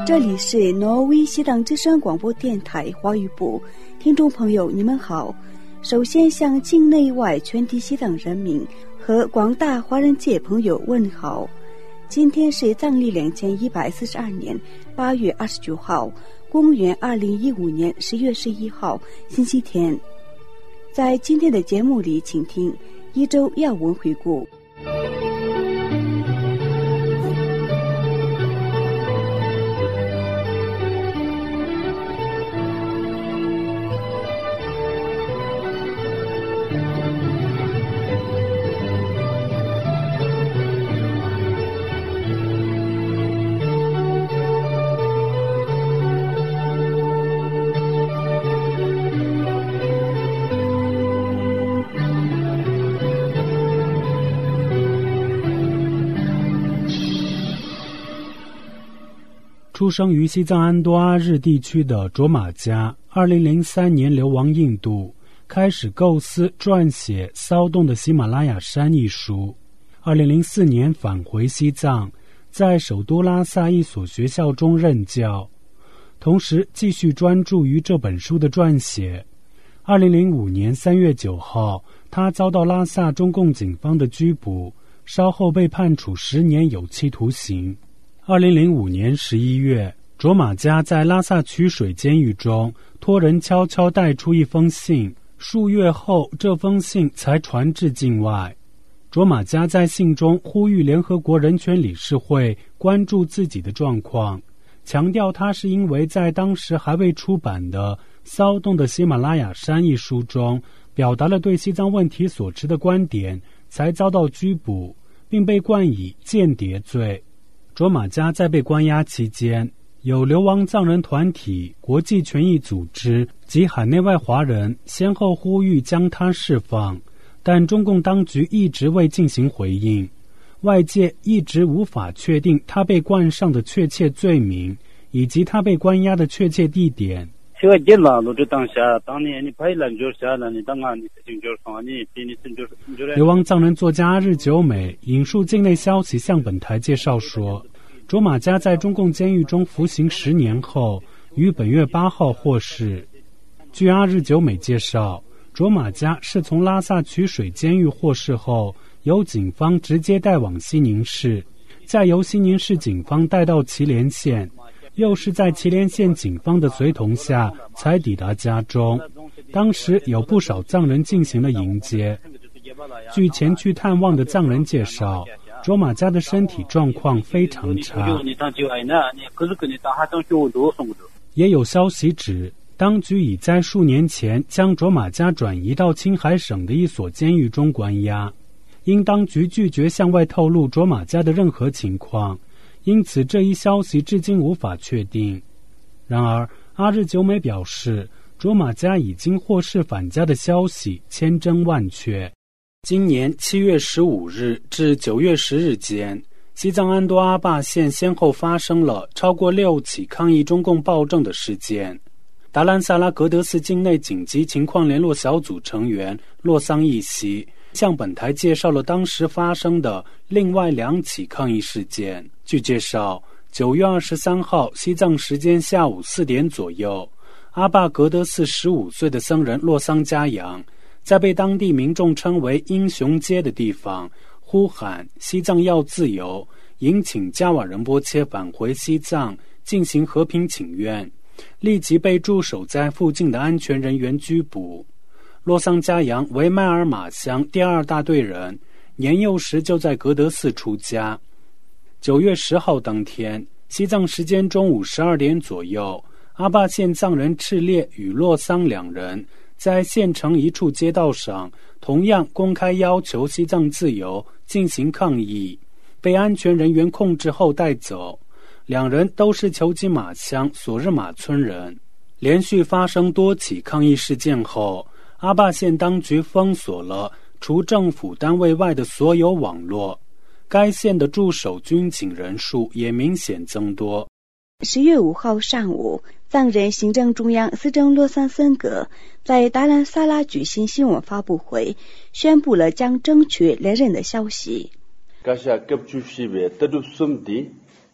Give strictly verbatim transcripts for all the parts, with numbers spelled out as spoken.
这里是挪威西藏之声广播电台华语部，听众朋友你们好。首先向境内外全体西藏人民和广大华人界朋友问好。今天是藏历两千一百四十二年八月二十九号，公元二零一五年十月十一号，星期天。在今天的节目里，请听一周要闻回顾。 出生于西藏安多阿日地区的卓玛嘉，二零零三年流亡印度，开始构思撰写《骚动的喜马拉雅山》一书。二零零四年返回西藏，在首都拉萨一所学校中任教，同时继续专注于这本书的撰写。二零零五年三月九号，他遭到拉萨中共警方的拘捕，稍后被判处十年有期徒刑。二零零五年十一月，卓玛嘉在拉萨曲水监狱中托人悄悄带出一封信，数月后这封信才传至境外。卓玛嘉在信中呼吁联合国人权理事会关注自己的状况，强调他是因为在当时还未出版的《骚动的喜马拉雅山》一书中表达了对西藏问题所持的观点，才遭到拘捕，并被冠以间谍罪。卓玛嘉在被关押期间，有流亡藏人团体、国际权益组织及海内外华人先后呼吁将他释放，但中共当局一直未进行回应，外界一直无法确定他被冠上的确切罪名，以及他被关押的确切地点。流亡藏人作家阿日久美引述境内消息向本台介绍说，卓玛嘉在中共监狱中服刑十年后，于本月八号获释。据阿日久美介绍，卓玛嘉是从拉萨曲水监狱获释后，由警方直接带往西宁市，再由西宁市警方带到祁连县，又是在祁连县警方的随同下才抵达家中。当时有不少藏人进行了迎接。据前去探望的藏人介绍，卓玛嘉的身体状况非常差。也有消息指，当局已在数年前将卓玛嘉转移到青海省的一所监狱中关押，因当局拒绝向外透露卓玛嘉的任何情况，因此这一消息至今无法确定。然而阿日久美表示，卓玛嘉已经获释返家的消息千真万确。今年七月十五日至九月十日间，西藏安多阿坝县先后发生了超过六起抗议中共暴政的事件。达兰萨拉格德斯境内紧急情况联络小组成员洛桑义熙向本台介绍了当时发生的另外两起抗议事件。据介绍，九月二十三号西藏时间下午四点左右，阿坝格德寺十五岁的僧人洛桑嘉扬在被当地民众称为英雄街的地方呼喊西藏要自由，迎请加瓦仁波切返回西藏进行和平请愿，立即被驻守在附近的安全人员拘捕。洛桑嘉扬为迈尔马乡第二大队人，年幼时就在格德寺出家。九月十号当天，西藏时间中午十二点左右，阿坝县藏人赤烈与洛桑两人在县城一处街道上同样公开要求西藏自由进行抗议，被安全人员控制后带走。两人都是球基马乡索日马村人。连续发生多起抗议事件后，阿坝县当局封锁了除政府单位外的所有网络，该县的驻守军警人数也明显增多。 十月五号上午，藏人行政中央司政洛桑森格在达兰萨拉举行新闻发布会，宣布了将争取连任的消息。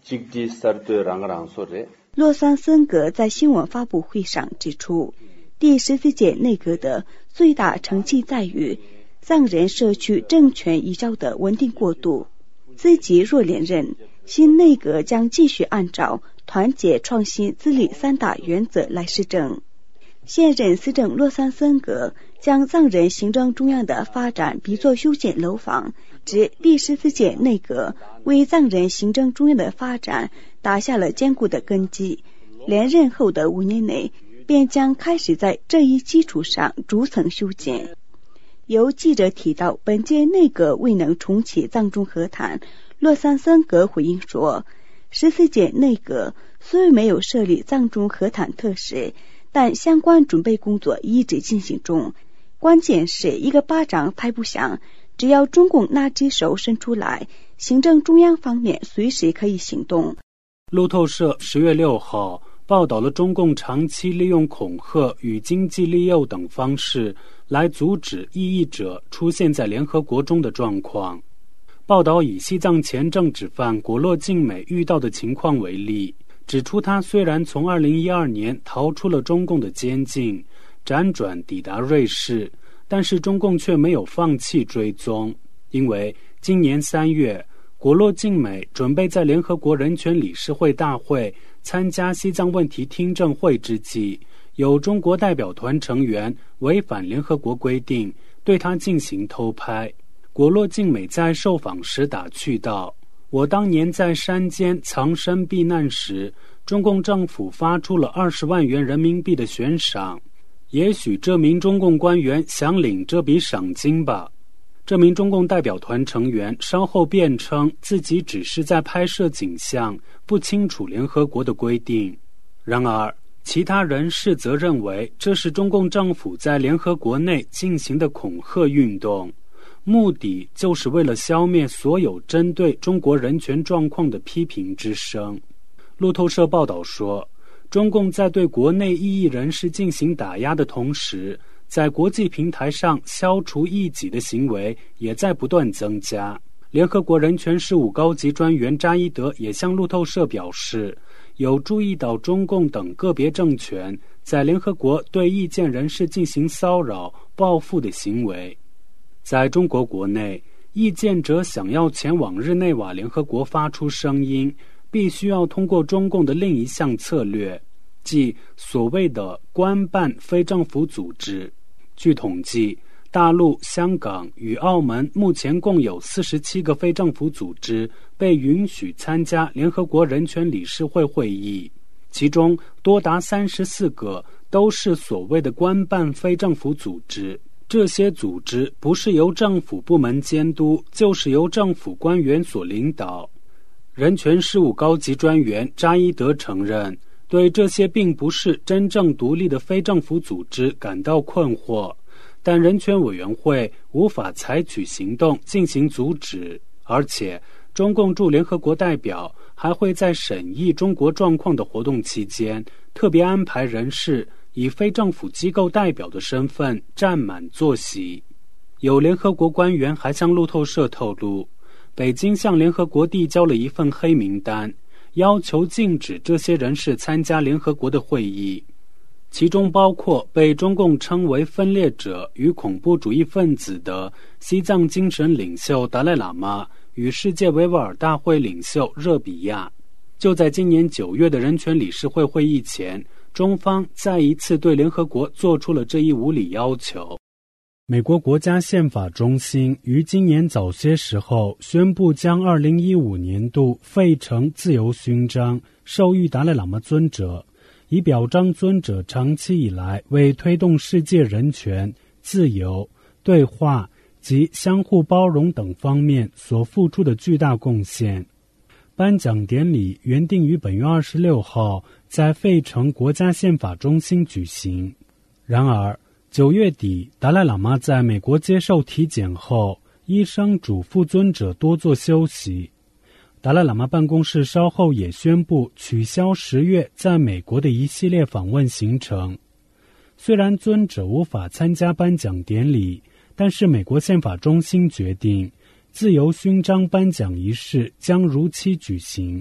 洛桑森格在新闻发布会上指出，第十四届内阁的最大成绩在于藏人社区政权移交的稳定过渡。自己若连任，新内阁将继续按照团结、创新、自立三大原则来施政。现任司政洛桑森格将藏人行政中央的发展比作修建楼房，指第十四届内阁为藏人行政中央的发展打下了坚固的根基，连任后的五年内便将开始在这一基础上逐层修建。有记者提到本届内阁未能重启藏中和谈，洛桑森格回应说，十四届内阁虽没有设立藏中和谈特使，但相关准备工作一直进行中，关键是一个巴掌拍不响，只要中共那只手伸出来，行政中央方面随时可以行动。 路透社十月六号报道了中共长期利用恐吓与经济利诱等方式来阻止异议者出现在联合国中的状况。报道以西藏前政治犯果洛净美遇到的情况为例，指出他虽然从二零一二年逃出了中共的监禁，辗转抵达瑞士，但是中共却没有放弃追踪，因为今年三月，果洛净美准备在联合国人权理事会大会参加西藏问题听证会之际，有中国代表团成员违反联合国规定，对他进行偷拍。果洛净美在受访时打趣道，我当年在山间藏身避难时，中共政府发出了二十万元人民币的悬赏，也许这名中共官员想领这笔赏金吧。这名中共代表团成员稍后辩称自己只是在拍摄景象，不清楚联合国的规定。然而其他人士则认为这是中共政府在联合国内进行的恐吓运动，目的就是为了消灭所有针对中国人权状况的批评之声。路透社报道说，中共在对国内异议人士进行打压的同时，在国际平台上消除异己的行为也在不断增加。联合国人权事务高级专员扎伊德也向路透社表示，有注意到中共等个别政权在联合国对意见人士进行骚扰、报复的行为。在中国国内，意见者想要前往日内瓦联合国发出声音，必须要通过中共的另一项策略，即所谓的官办非政府组织。据统计，大陆、香港与澳门目前共有四十七个非政府组织被允许参加联合国人权理事会会议，其中多达三十四个都是所谓的官办非政府组织。这些组织不是由政府部门监督，就是由政府官员所领导。人权事务高级专员扎伊德承认，对这些并不是真正独立的非政府组织感到困惑，但人权委员会无法采取行动进行阻止，而且中共驻联合国代表还会在审议中国状况的活动期间，特别安排人士以非政府机构代表的身份占满座席。有联合国官员还向路透社透露，北京向联合国递交了一份黑名单，要求禁止这些人士参加联合国的会议，其中包括被中共称为分裂者与恐怖主义分子的西藏精神领袖达赖喇嘛与世界维吾尔大会领袖热比亚。就在今年九月的人权理事会会议前，中方再一次对联合国做出了这一无理要求。美国国家宪法中心于今年早些时候宣布，将二零一五年度费城自由勋章授予达赖喇嘛尊者，以表彰尊者长期以来为推动世界人权、自由、对话及相互包容等方面所付出的巨大贡献。颁奖典礼原定于本月二十六号在费城国家宪法中心举行，然而九月底，达赖喇嘛在美国接受体检后，医生嘱咐尊者多做休息。达赖喇嘛办公室稍后也宣布取消十月在美国的一系列访问行程。虽然尊者无法参加颁奖典礼，但是美国宪法中心决定，自由勋章颁奖仪式将如期举行。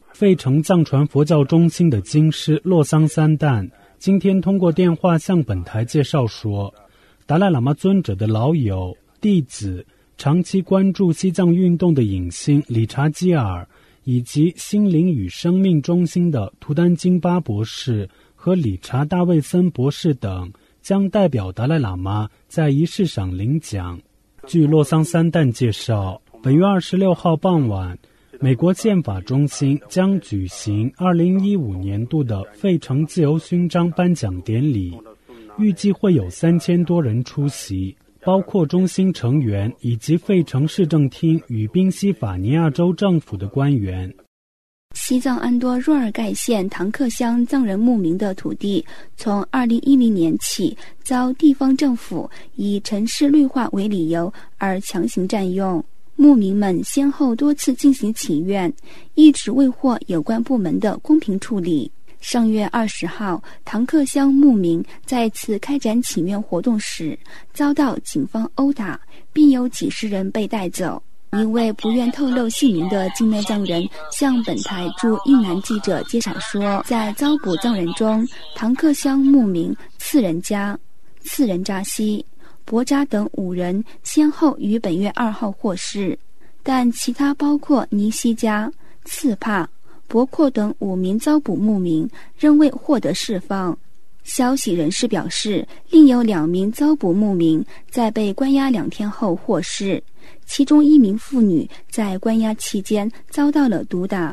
费城藏传佛教中心的经师洛桑三旦今天通过电话向本台介绍说，达赖喇嘛尊者的老友、弟子、长期关注西藏运动的影星理查基尔，以及心灵与生命中心的图丹金巴博士和理查大卫森博士等，将代表达赖喇嘛在仪式上领奖。据洛桑三旦介绍，本月二十六号傍晚，美国宪法中心将举行二零一五年度的费城自由勋章颁奖典礼，预计会有三千多人出席，包括中心成员以及费城市政厅与宾夕法尼亚州政府的官员。 西藏安多若尔盖县唐克乡藏人牧民的土地，从二零一零年起遭地方政府以城市绿化为理由而强行占用。牧民们先后多次进行请愿，一直未获有关部门的公平处理。上月二十号，唐克乡牧民再次开展请愿活动时，遭到警方殴打，并有几十人被带走。一位不愿透露姓名的境内藏人向本台驻印南记者介绍说，在遭捕藏人中，唐克乡牧民次仁家、次仁扎西、博扎等五人先后于本月二号获释，但其他包括尼西加、次帕、博阔等五名遭捕牧民仍未获得释放。消息人士表示，另有两名遭捕牧民在被关押两天后获释，其中一名妇女在关押期间遭到了毒打。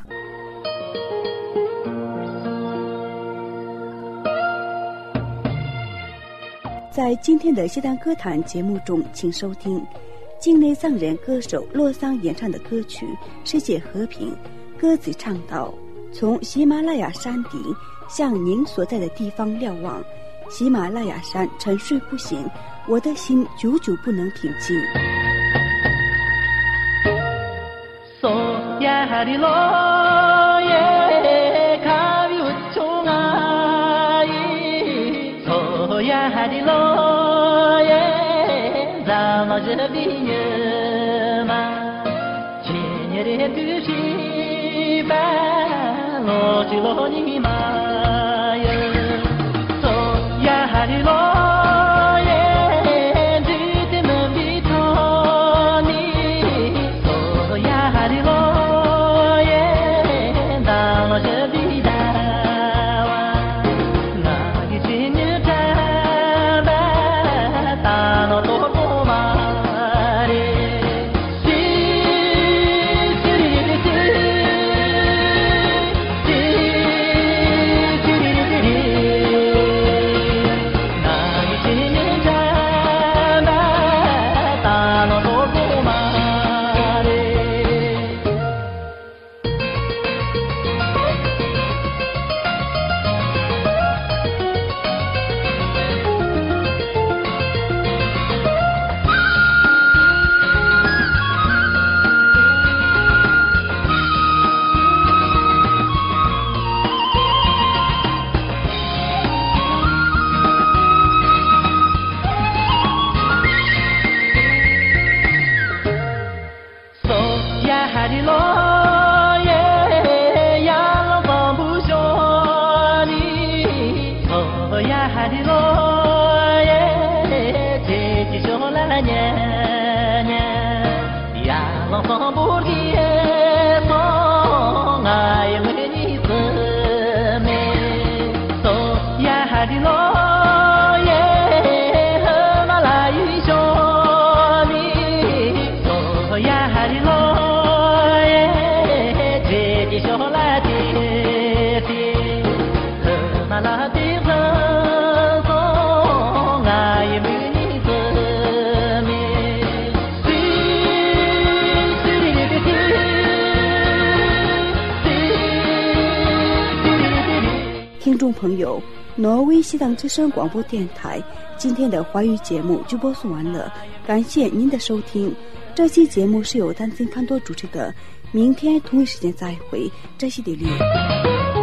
在今天的西藏歌坛节目中，请收听境内藏人歌手洛桑演唱的歌曲《世界和平》。歌词唱道：从喜马拉雅山顶向您所在的地方瞭望，喜马拉雅山沉睡不醒，我的心久久不能平静。听众朋友，挪威西藏之声广播电台今天的华语节目就播送完了，感谢您的收听。这期节目是由丹森潘多主持的，明天同一时间再会，这些的力。